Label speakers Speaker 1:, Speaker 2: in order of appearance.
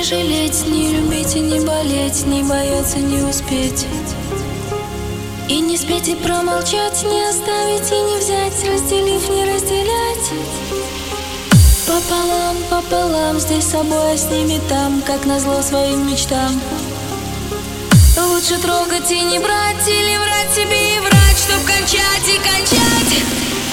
Speaker 1: жалеть, не любить и не болеть, не бояться не успеть. И не спеть, и промолчать, не оставить и не взять, разделив, не разделять. Пополам, пополам, здесь с собой, а с ними там, как назло своим мечтам. Лучше трогать и не брать, или врать себе и врать, чтоб кончать и кончать.